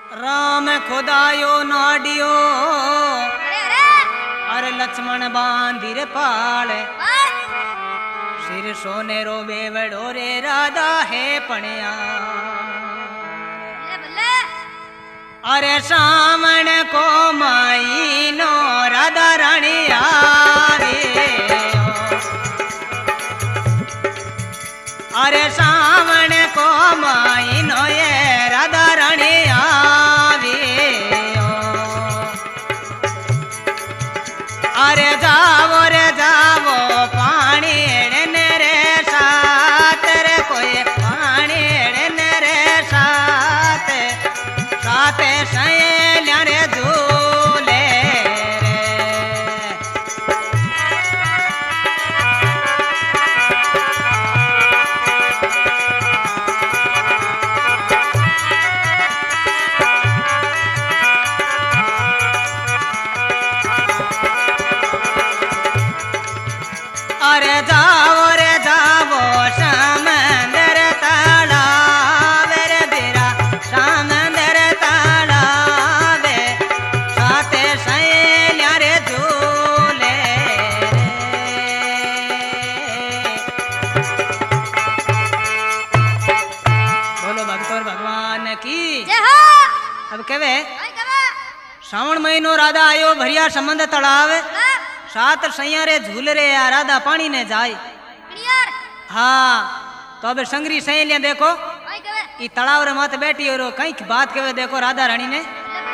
राम खुदायो नाडियो अरे लक्ष्मण बांधीर पाले सिर सोने रो बेवड़ो रे राधा है पणिया अरे सामण को माई नो राधा रानी आवे अरे सामण को माई नो ये राधा रानी आवे अरे जावो पानी एड़ने रे साथ रे कोई पानी एड़ने रे साथ साथ सहेलिया रे झूले अरे जावो समंदर तालाब रे तेरा समंदर तालाब साथे सहेलिया रे झूले बोलो भक्त और भगवान की अब कहवे श्रावण महीनो राधा आयो भरिया समंदर तालाब सात सैया रे झूल रे या राधा पानी ने जाए हाँ तो अब संगरी सहेलियां देखो ई तालाब रे माथे बैठी और कई बात कहे देखो राधा रानी ने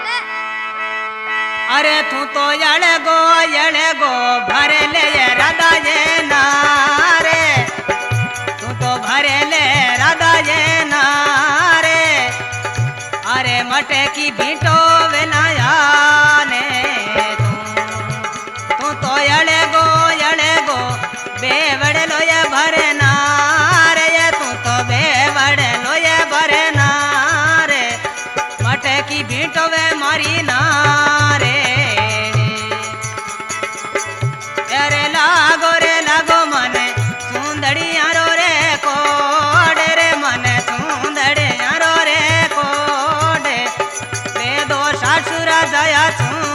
अरे तू तो यड़े गो भरे ले ये राधा ये नारे तू तो भरे ले राधा ये नारे अरे मटे की भीटो वेलाया ने यड़े गो बेवड़ लो ये भरे नारे ये तू तो बेवड़ लो ये भरे नारे मटे की भीटो वे मारी नारे अरे लागो मने सुंदड़िया रो रे कोडे रे मने सुंदड़िया रो रे कोडे वे दो सासुरा जया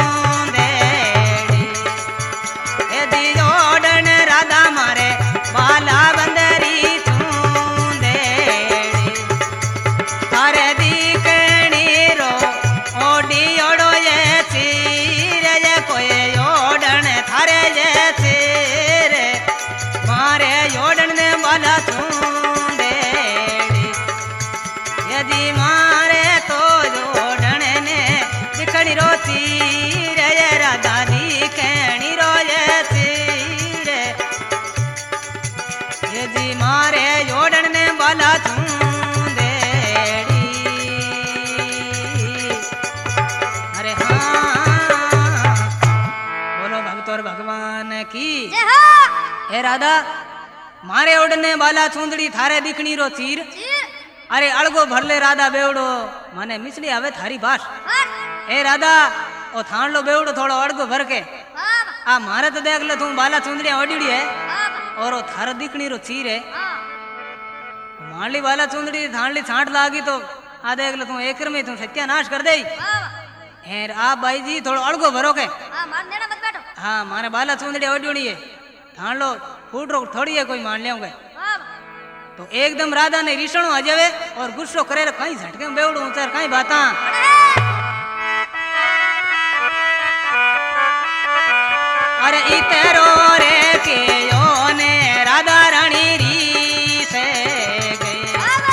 बाला बंदरी चूंदेड़ी थारे दीकणी रो ओडी ओडो ये चीर ये कोई ओडन थारे ये चीर मारे ओडन ने बाला चूंदेड़ी यदि मारे तो ओडन ने दीकणी रो चीर ये राधा दीकणी रो ये जी मारे जोड़न ने बाला चूंदेड़ी अरे हाँ बोलो भक्त और भगवान की हे राधा मारे ओढ़ने बाला चूंदड़ी थारे दिखनी रो चीर अरे अड़गो भरले राधा बेवड़ो माने मिसली आवे थारी बात हे राधा ओ थान लो बेवड़ो थोड़ो अड़गो भर के आ मारे तो देख ले तू बाला चूंदड़िया ओढ़ी है और वो थार दिखनी रो चीर है माली वाला चुंदड़ी थानली छांट लागी तो आ देख ले तू एक में तू सत्यानाश कर दे हेर आ भाई जी थोड़ा अड़गो भरो के हाँ मारे बाला चुंदड़ी ओढ़ी है थान लो फूट रो थोड़ी है कोई मान लिया तो एकदम राधा ने रिसणो आ जावे और गुस्सो करे कहीं झटके में बेवड़ो ऊंचार कहीं बाता अरे इतरो रे के योने राधा रानी री से गई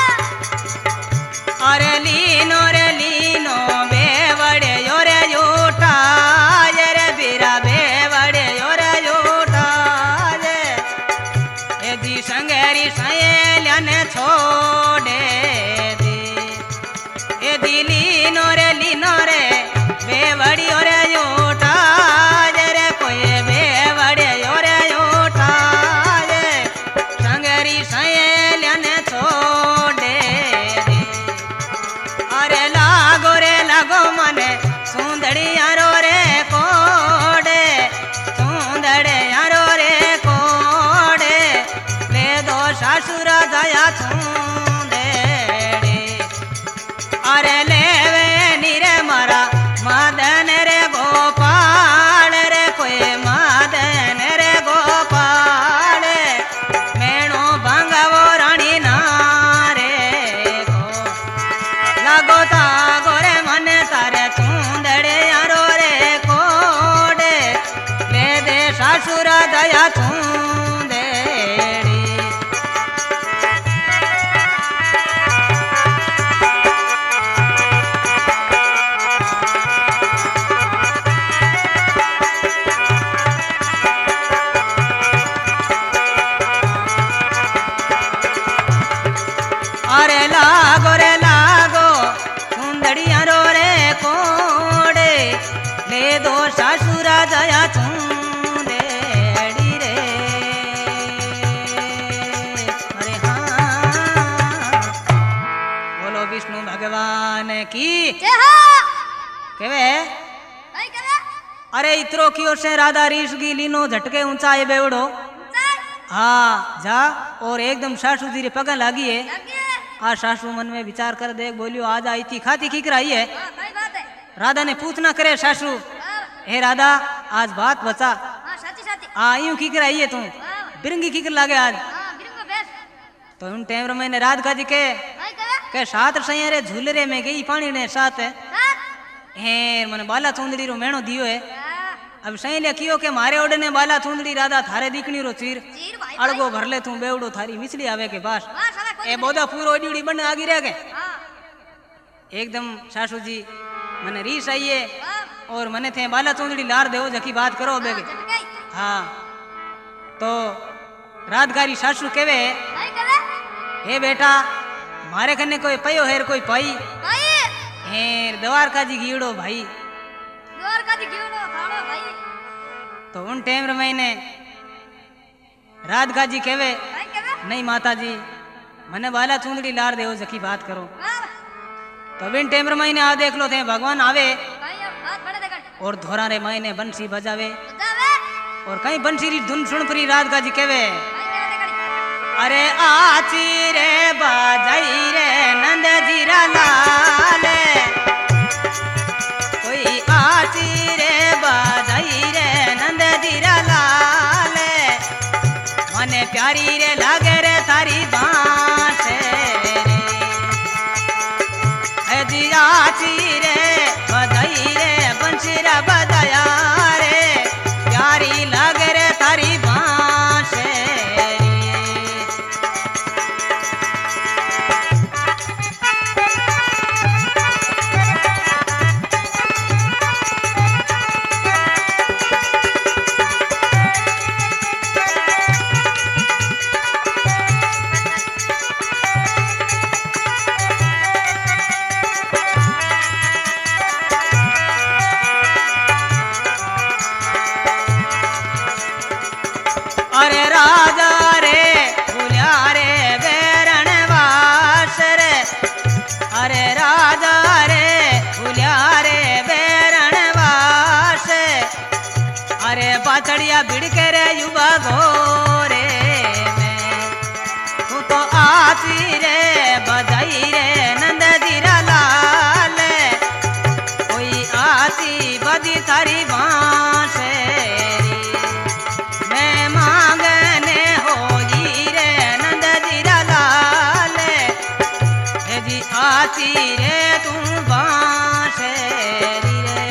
अरे लीनो बेवड़े योरे योटा रे बीरा बेवड़े योरे योटा ये दी संगेरी सहेलिया ने छोड़े दी ये दी लीनो रे बेवड़ी योरे योटा सुंदड़िया रो रे कोडे ले दो सासुरा दया छूंदेड़ी अरे ले लागो तागो रे मने तारे चूंदड़े यारो रे कोडे ले दे सासुर दया चूंदेड़ी अरे लागो रे लागो चूंदड़िया रो रे कोडे ले दो सासुर दया चूंदेड़ी रे अरे हाँ बोलो विष्णु भगवान की केवे अरे इतरो कियो से राधा रीस की लीनो झटके ऊंचाई बेवड़ो हाँ जा और एकदम सासू जी रे पगा लागी है आ सासू मन में विचार कर देख बोलियो आज आई थी खाती खीकर आई है राधा ने पूछना करे सासू हे राधा आज बात बचा यूं खीकर आई है तू बिरंगी खीकर लागे आज तो उन टाइम मैंने राधिका जी के साथ सैरे झूलरे में गई पानी ने साथ हे मन बाला चूंदड़ी रो मेणो दियो है अब सही ले कियो के मारे ओडे ने बाला चूंदड़ी राधा थारे दीकनी रो चीर अड़गो भर ले तू बेवड़ो थारी मिसली आवे के पास ए बोदा पूरो ओडी बन आगी रह गए एकदम सासू जी मने रीस आई है और मने थे बाला चूंदड़ी लार देवो जकी बात करो बेगे हाँ तो रातगारी सासू केवे हे बेटा मारे कने कोई पयो हेर कोई पाई हेर द्वारका जी गीड़ो भाई तो उन टाइम मैंने राधिका जी केवे नहीं माता जी मने बाला चूंदड़ी लार देव जकी बात करो तो बिन टाइम मैंने आ देख लो थे भगवान आवे और धोरा रे मैंने बंसी बजावे और कहीं बंसी री धुन सुन परी राधिका जी केवे अरे आची रे बाजाई रे नंद जीरा लाल कोई आची रे बाजाई रे नंद जीरा लाल मने प्यारी रे लागे रे थारी बांस रे जी आची रे बाजाई रे बंसी रे बजाया रे प्यारी लागे रे थारी बांस अरे राजा रे भूलिया रे बेरण वास रे अरे राजा रे भूलिया रे बेरण वास अरे पाचड़िया भिड़के रे युवा घोरे में तू तो आची रे बजाई रे नंद जीरा लाल कोई आची बदी थारी बांस आची रे तू बांसुरी रे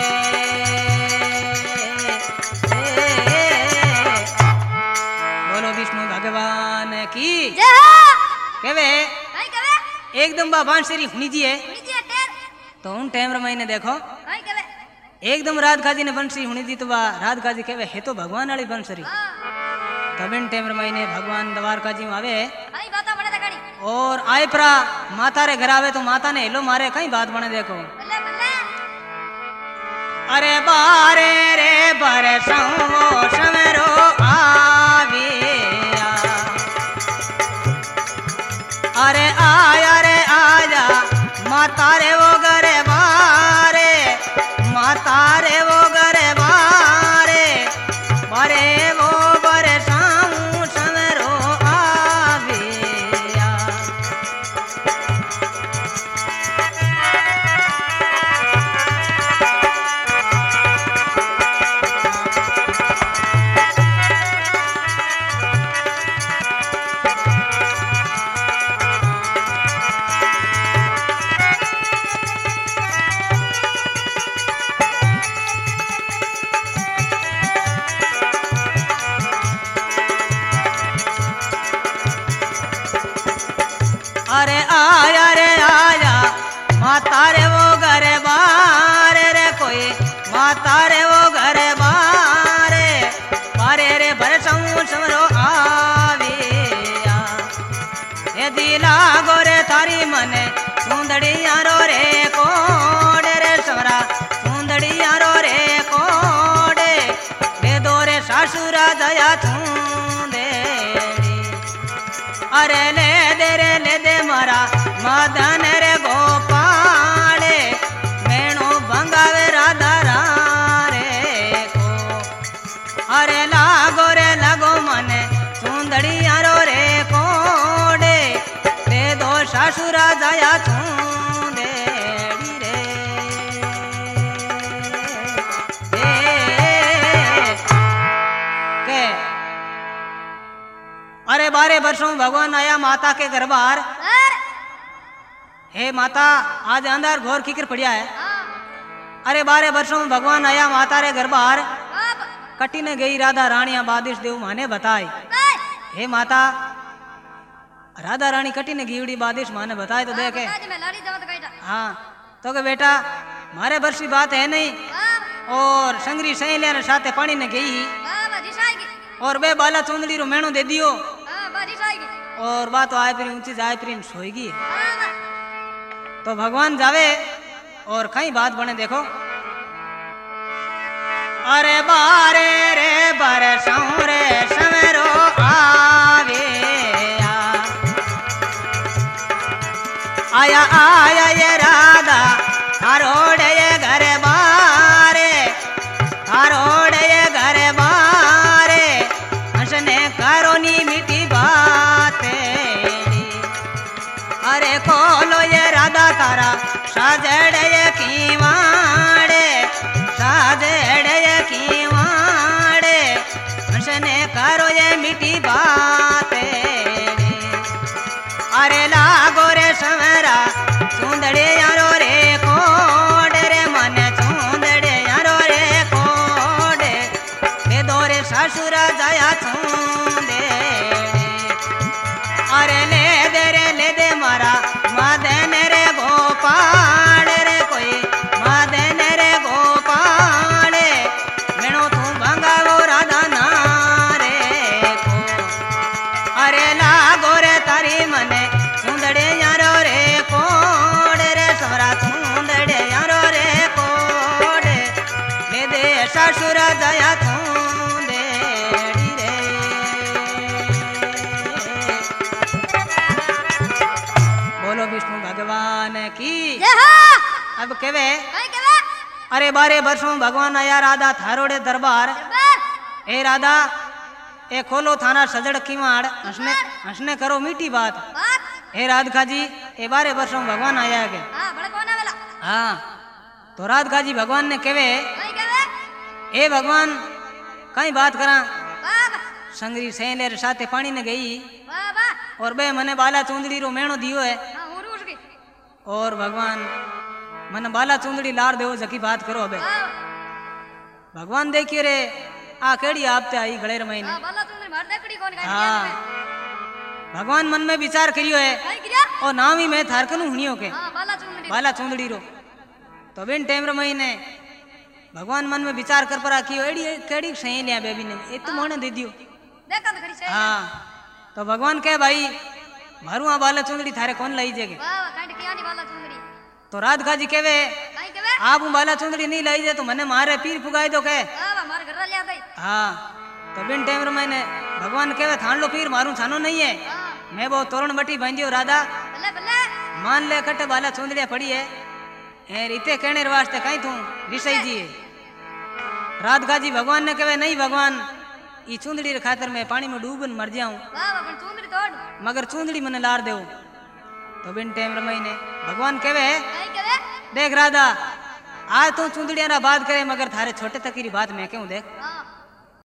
बोलो विष्णु भगवान की केवे एकदम बा बांसुरी हुनी जी है तो उन टाइम मैंने देखो एकदम राधिका जी ने बंसी हुनी जी तो बा राधिका जी केवे है तो भगवान वाली बंसुरी तब इन टाइम मैंने भगवान द्वारका जी में आवे और आए परा माता रे घर आवे तो माता ने हेलो मारे कहीं बात बने देखो अरे बारे रे बारे समरो आविया अरे आया रे आया माता रे वो गरे बारे माता रे वो गरे बारे बारे वो बरे समरो आविया वर्षों भगवान आया माता के घर बाहर। हे माता आज अंदर घोर कीकर पड़िया है। अरे 12 वर्षों में भगवान आया माता रे घर बाहर। कटी ने गई राधा रानिया बादिश देव माने बताई। हे माता राधा रानी कटी ने गीवड़ी बादिश माने बताए तो देखे। हाँ तो के बेटा मारे वर्ष की बात है नहीं और संगरी सहेलिया ने साथे पानी ने गई और बे बाला चुंदड़ी रो मेणो दे दियो और बात तो आए फिर ऊंची जाए फिर सोएगी। तो भगवान जावे और कई बात बने देखो। अरे बारे रे बरसों रे समरो आवे आया आया ये राधा थारोड़े ये घर बारे थारोड़े ये घर बारे हंसने करो नी मीठी बातें। अरे खोलो ये राधा तारा साजड़े ये कीवाड़े साजड़े ये कीवाड़े हंसने करो ये मीठी बातें। अरे लागो रे समरा चूंदड़े यारो रे कोड रे मन चूंदड़े यारो रे कोड ले दो रे ससुर जाया चूंदे। अरे ले दे मारा मदन रे गोपाल रे कोई मदन रे गोपाल मेणो तू भंगा वो राधा नारे को। अरे लागो रे तारी मने चूंदड़े यारो रे कोड रे समरा चूंदड़े यारो रे कोड ले दे ससुर जया चूंदे रे। बोलो विष्णु भगवान की। अब केवे अरे 12 वर्षों भगवान आया राधा थारोड़े दरबार। ए राधा ए खोलो थाना सजड़ किवाड़ हंसने करो मीठी बात। हे राधिका जी ए 12 वर्षों भगवान आया के। हाँ तो राधिका जी भगवान ने केवे ए भगवान कई बात करा संगरी सहेलेर साथे पानी ने गई और बे मने बाला चूंदड़ी रो मेणो दियो है और भगवान मन बाला चूंदड़ी लार देव जकी बात करो। अबे भगवान देखिए रे आ केड़ी आपते आई गलेर महीने। हाँ भगवान मन में विचार करियो है और नाम ही मैं थारकनु हुनियो के बाला चूंदड़ी रो। तो बिन टाइम रो महीने भगवान मन में विचार कर परा कियो एड़ी केड़ी सही लिया बेबी ने ए तो मोने दे दियो। हाँ तो भगवान कहे भाई मारू आ बाला चूंदड़ी थारे कौन लाई जेगे। तो राधिका जी केवे आप बाला चूंदड़ी नहीं लाई जे तो मने मारे पीर फुगाई दो के। हाँ तो बिन टाइम रो मैंने भगवान केवे थान लो पीर मारू छानो नहीं है मैं वो तोरण बटी बांधियो राधा मान ले कट बाला चूंदड़िया पड़ी है ए रीते कहने वास्ते कहीं तू ऋषि जी। राधिका जी भगवान ने कहे नहीं भगवान ई चूंदड़ी रे खातर मैं पानी में डूबन मर जाऊं मगर चूंदड़ी मने लार देव। तो बिन टाइम रमई ने भगवान कहे देख राधा आज तू चूंदड़िया रा बात करे मगर थारे छोटे तक की बात मैं क्यों देख।